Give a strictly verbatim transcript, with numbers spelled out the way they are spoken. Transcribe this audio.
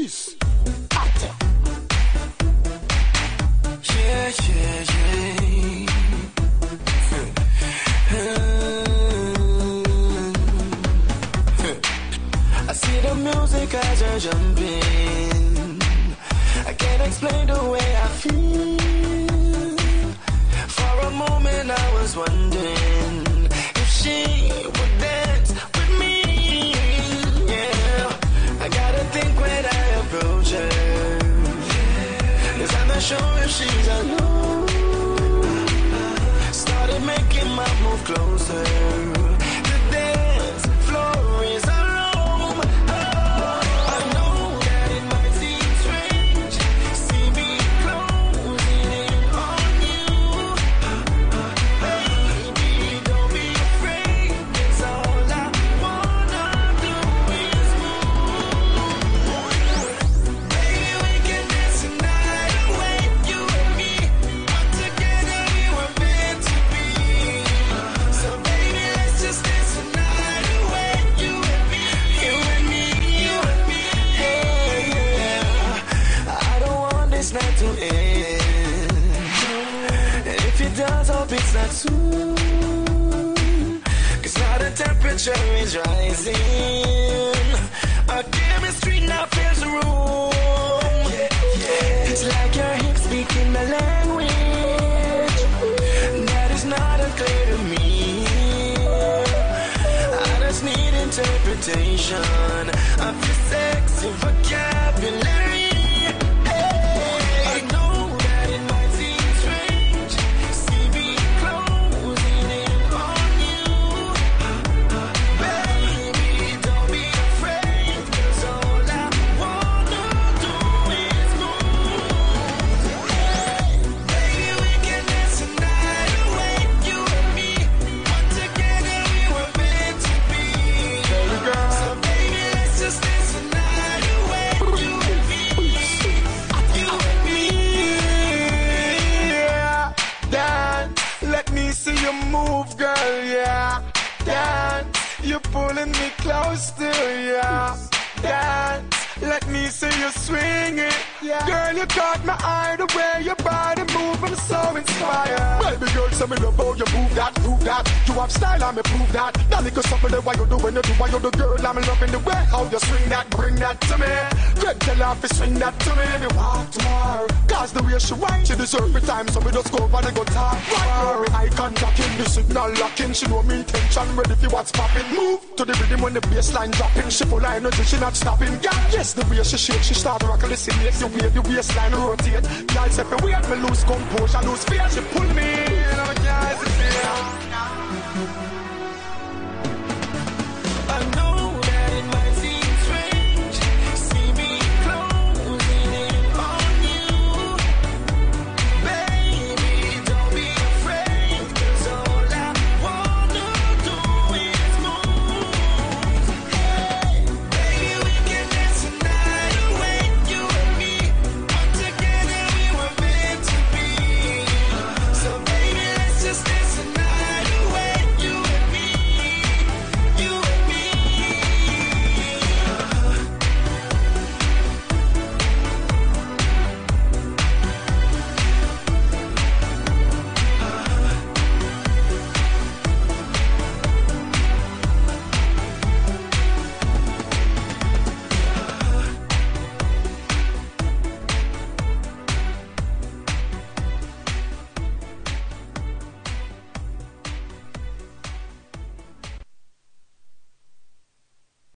Peace. Actor. Yeah, yeah, yeah. I see the music as you're jumping. I can't explain the way I feel. For a moment I was wondering if she would dance with me. Yeah, I gotta think when I approach her, 'cause I'm not sure if she's alone. Started making my move closer. The dance floor is our home. Oh, I know that it might seem strange. See me closing in on you. Baby, don't be afraid. 'Cause all I wanna do is move. Baby, we can dance the night away. You and me, but together we were meant to be. So baby, let's just dance the night away. You and me, you and me, you and me. Yeah, yeah. I don't want this night to end. And if it does, hope it's not soon. 'Cause now the temperature is rising. Our chemistry now fills the room. It's like your hips speaking the language that is not unclear to me. I just need interpretation of your sexy vocabulary. Hey, I know that it might seem strange. See me closing in on you. Baby, don't be afraid. 'Cause all I wanna do is move. Baby, we can dance the night away. You and me, but together we were meant to be. So baby, let's just dance the night away. You and me, you and me. Yeah. Dance. Let me see you move, girl. Yeah. Dance. You're pulling me close to you. Dance. Let me see you swing it. Yeah. Girl, you caught my eye the way your body move. I'm so inspired. Baby girl, tell me about you move that, move that. You have style, I'm prove that. That little something that why you do when you do why you do, girl. I'm loving the way how you swing that, bring that to me. Great, tell her to swing that to me. Me walk to her, 'cause the way she whine, she deserve the time. So we just go over and go talk. Right now, we eye contact in the signal locking. She know me intention, ready for what's popping. Move to the rhythm when the bassline dropping. She full of energy, she not stopping. Yeah, yes, the way she shake, she start rocking the scene. The way the waistline rotate. Girl, say for weird, me lose composure, lose fear. She pull me